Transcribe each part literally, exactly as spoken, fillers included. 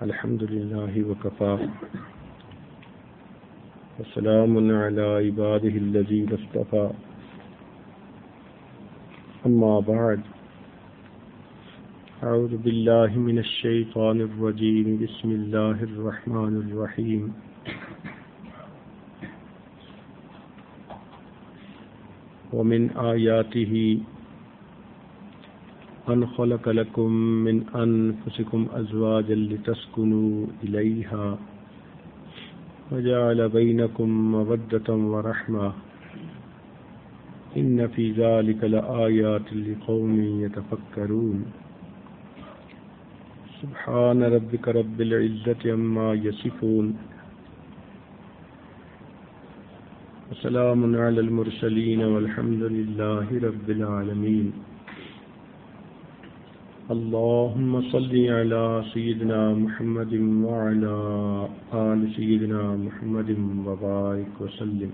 الحمد لله وكفى وسلام على عباده الذين اصطفى أما بعد أعوذ بالله من الشيطان الرجيم بسم الله الرحمن الرحيم ومن آياته أن خلق لكم من أنفسكم أزواجا لتسكنوا إليها وجعل بينكم مودة ورحمة إن في ذلك لآيات لقوم يتفكرون سبحان ربك رب العزة عما يصفون وسلام على المرسلين والحمد لله رب العالمين اللهم صل على سيدنا محمد وعلى آل سيدنا محمد وبارك وسلم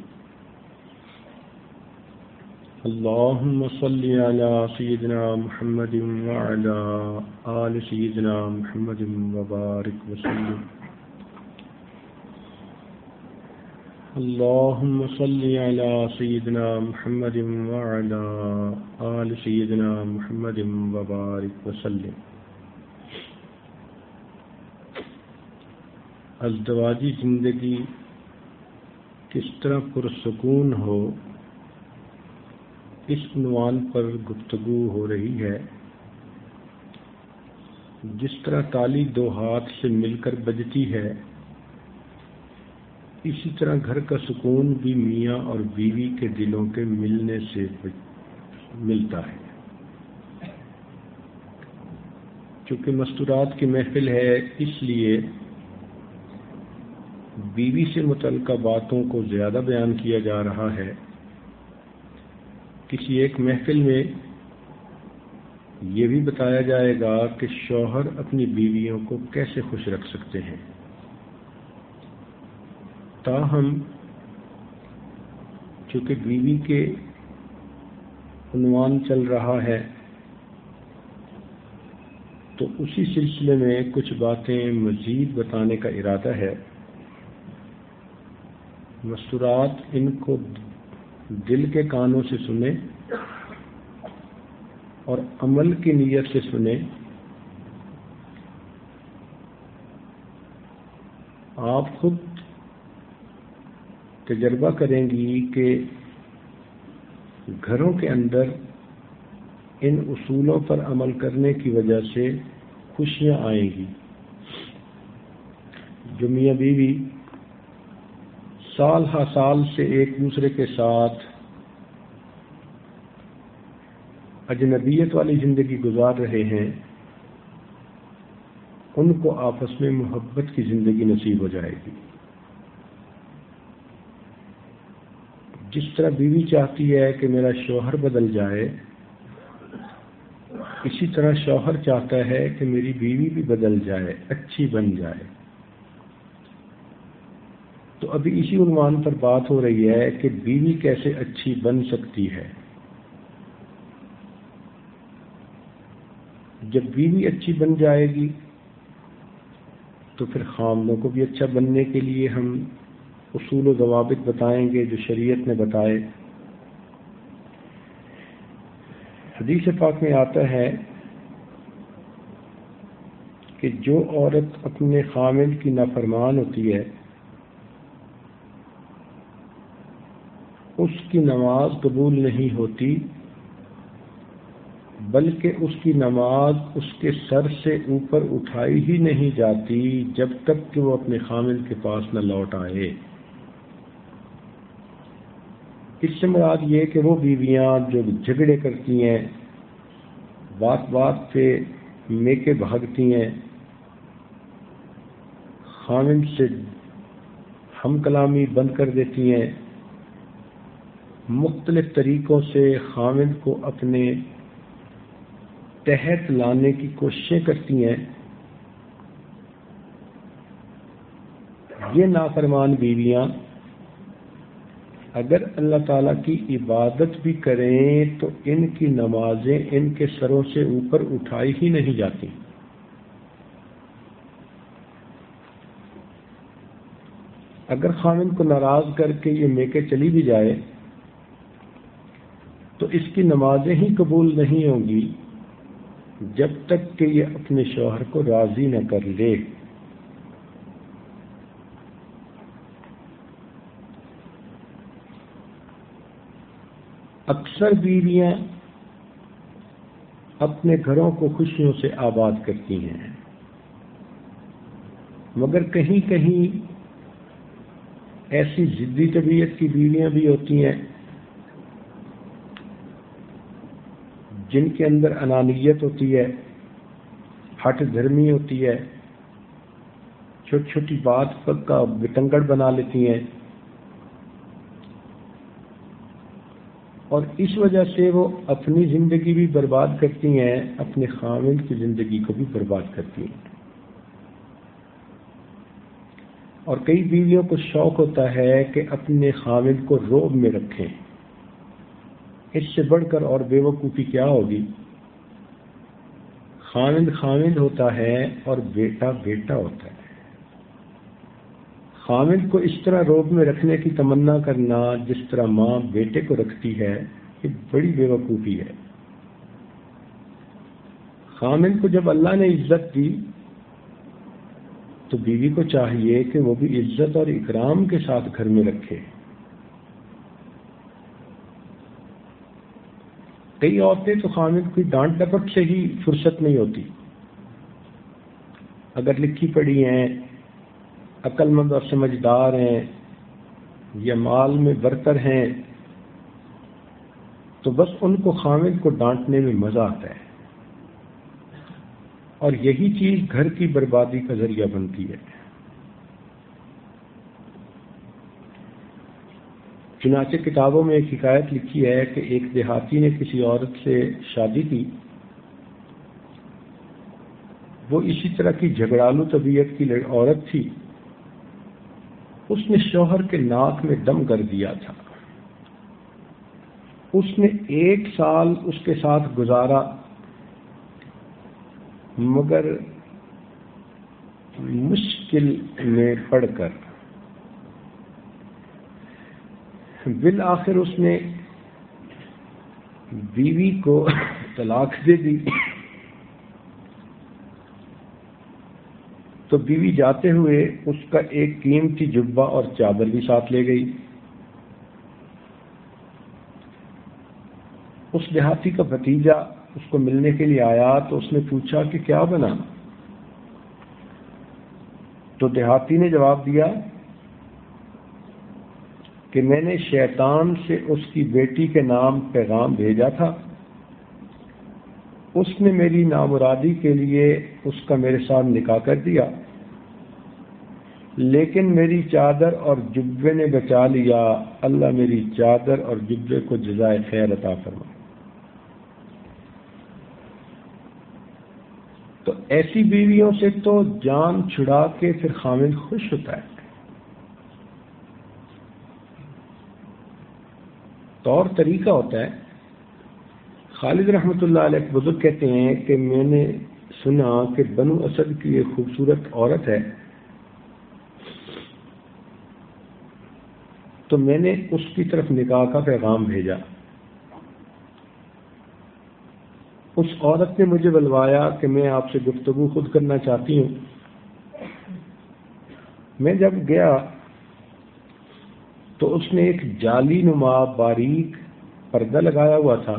اللهم صل على سيدنا محمد وعلى آل سيدنا محمد وبارك وسلم اللهم صل على سيدنا محمد وعلى آل سيدنا محمد وبارك وسلم ازدواجی زندگی کس طرح پرسکون ہو، اس عنوان پر گفتگو ہو رہی ہے۔ جس طرح تالی دو ہاتھ سے مل کر بجتی ہے، اسی طرح گھر کا سکون بھی میاں اور بیوی کے دلوں کے ملنے سے ملتا ہے۔ چونکہ مستورات کی محفل ہے، اس لیے بیوی سے متعلقہ باتوں کو زیادہ بیان کیا جا رہا ہے۔ کسی ایک محفل میں یہ بھی بتایا جائے گا کہ شوہر اپنی بیویوں کو کیسے خوش رکھ سکتے ہیں۔ تاہم چونکہ بیوی کے عنوان چل رہا ہے تو اسی سلسلے میں کچھ باتیں مزید بتانے کا ارادہ ہے۔ مستورات ان کو دل کے کانوں سے سنیں اور عمل کی نیت سے سنیں۔ آپ خود تجربہ کریں گی کہ گھروں کے اندر ان اصولوں پر عمل کرنے کی وجہ سے خوشیاں آئیں گی۔ جو میاں بیوی سال ہا سال سے ایک دوسرے کے ساتھ اجنبیت والی زندگی گزار رہے ہیں، ان کو آپس میں محبت کی زندگی نصیب ہو جائے گی۔ جس طرح بیوی چاہتی ہے کہ میرا شوہر بدل جائے، اسی طرح شوہر چاہتا ہے کہ میری بیوی بھی بدل جائے، اچھی بن جائے۔ تو ابھی اسی عنوان پر بات ہو رہی ہے کہ بیوی کیسے اچھی بن سکتی ہے۔ جب بیوی اچھی بن جائے گی تو پھر خاوندوں کو بھی اچھا بننے کے لیے ہم اصول و ضوابط بتائیں گے جو شریعت نے بتائے۔ حدیث پاک میں آتا ہے کہ جو عورت اپنے خاوند کی نافرمان ہوتی ہے، اس کی نماز قبول نہیں ہوتی، بلکہ اس کی نماز اس کے سر سے اوپر اٹھائی ہی نہیں جاتی جب تک کہ وہ اپنے خاوند کے پاس نہ لوٹ آئے۔ اس سے مراد یہ کہ وہ بیویاں جو جھگڑے کرتی ہیں، بات بات پہ میکے بھاگتی ہیں، خاوند سے ہم کلامی بند کر دیتی ہیں، مختلف طریقوں سے خاوند کو اپنے تحت لانے کی کوششیں کرتی ہیں، یہ نافرمان بیویاں اگر اللہ تعالیٰ کی عبادت بھی کریں تو ان کی نمازیں ان کے سروں سے اوپر اٹھائی ہی نہیں جاتی۔ اگر خاوند کو ناراض کر کے یہ میکے چلی بھی جائے تو اس کی نمازیں ہی قبول نہیں ہوں گی جب تک کہ یہ اپنے شوہر کو راضی نہ کر لے۔ اکثر بیویاں اپنے گھروں کو خوشیوں سے آباد کرتی ہیں، مگر کہیں کہیں ایسی ضدی طبیعت کی بیویاں بھی ہوتی ہیں جن کے اندر انانیت ہوتی ہے، ہٹ دھرمی ہوتی ہے، چھوٹی چھوٹی بات پر کا بتنگڑ بنا لیتی ہیں، اور اس وجہ سے وہ اپنی زندگی بھی برباد کرتی ہیں، اپنے خاوند کی زندگی کو بھی برباد کرتی ہیں۔ اور کئی بیویوں کو شوق ہوتا ہے کہ اپنے خاوند کو روب میں رکھیں، اس سے بڑھ کر اور بے وقوفی کیا ہوگی۔ خاوند خاوند ہوتا ہے اور بیٹا بیٹا ہوتا ہے۔ خاوند کو اس طرح روب میں رکھنے کی تمنا کرنا جس طرح ماں بیٹے کو رکھتی ہے، یہ بڑی بے وقوفی ہے۔ خاوند کو جب اللہ نے عزت دی تو بیوی کو چاہیے کہ وہ بھی عزت اور اکرام کے ساتھ گھر میں رکھے۔ کئی عورتیں تو خاوند کی ڈانٹ ڈپٹ سے ہی فرصت نہیں ہوتی، اگر لکھی پڑھی ہیں، عقل مند اور سمجھدار ہیں یا مال میں برتر ہیں تو بس ان کو خاوند کو ڈانٹنے میں مزہ آتا ہے، اور یہی چیز گھر کی بربادی کا ذریعہ بنتی ہے۔ چنانچہ کتابوں میں ایک حکایت لکھی ہے کہ ایک دیہاتی نے کسی عورت سے شادی کی، وہ اسی طرح کی جھگڑالو طبیعت کی عورت تھی، اس نے شوہر کے ناک میں دم کر دیا تھا۔ اس نے ایک سال اس کے ساتھ گزارا، مگر مشکل میں پڑ کر بالآخر اس نے بیوی کو طلاق دے دی۔ تو بیوی جاتے ہوئے اس کا ایک قیمتی جبہ اور چادر بھی ساتھ لے گئی۔ اس دیہاتی کا بھتیجا اس کو ملنے کے لیے آیا تو اس نے پوچھا کہ کیا بنا؟ تو دیہاتی نے جواب دیا کہ میں نے شیطان سے اس کی بیٹی کے نام پیغام بھیجا تھا، اس نے میری نامرادی کے لیے اس کا میرے ساتھ نکاح کر دیا، لیکن میری چادر اور جبے نے بچا لیا، اللہ میری چادر اور جبے کو جزائے خیر عطا فرمائے۔ تو ایسی بیویوں سے تو جان چھڑا کے پھر خاوند خوش ہوتا ہے۔ طور طریقہ ہوتا ہے۔ خالد رحمۃ اللہ علیہ ایک بزرگ کہتے ہیں کہ میں نے سنا کہ بنو اسد کی ایک خوبصورت عورت ہے، تو میں نے اس کی طرف نکاح کا پیغام بھیجا۔ اس عورت نے مجھے بلوایا کہ میں آپ سے گفتگو خود کرنا چاہتی ہوں۔ میں جب گیا تو اس نے ایک جالی نما باریک پردہ لگایا ہوا تھا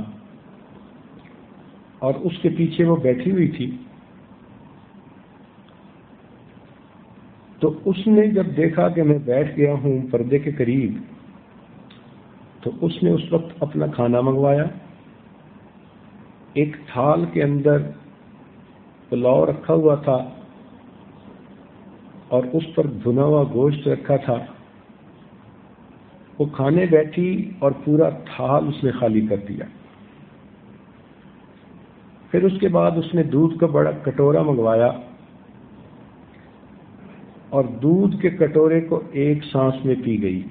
اور اس کے پیچھے وہ بیٹھی ہوئی تھی۔ تو اس نے جب دیکھا کہ میں بیٹھ گیا ہوں پردے کے قریب تو اس نے اس وقت اپنا کھانا منگوایا، ایک تھال کے اندر پلاؤ رکھا ہوا تھا اور اس پر بھنا ہوا گوشت رکھا تھا۔ وہ کھانے بیٹھی اور پورا تھال اس نے خالی کر دیا۔ پھر اس کے بعد اس نے دودھ کا بڑا کٹورا منگوایا اور دودھ کے کٹورے کو ایک سانس میں پی گئی،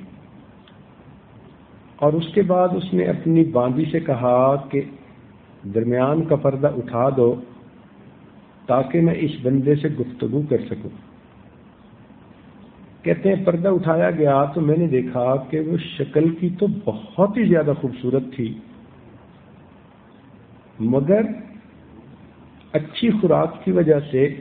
اور اس کے بعد اس نے اپنی باندی سے کہا کہ درمیان کا پردہ اٹھا دو تاکہ میں اس بندے سے گفتگو کر سکوں۔ کہتے ہیں پردہ اٹھایا گیا تو میں نے دیکھا کہ وہ شکل کی تو بہت ہی زیادہ خوبصورت تھی، مگر اچھی خوراک کی وجہ سے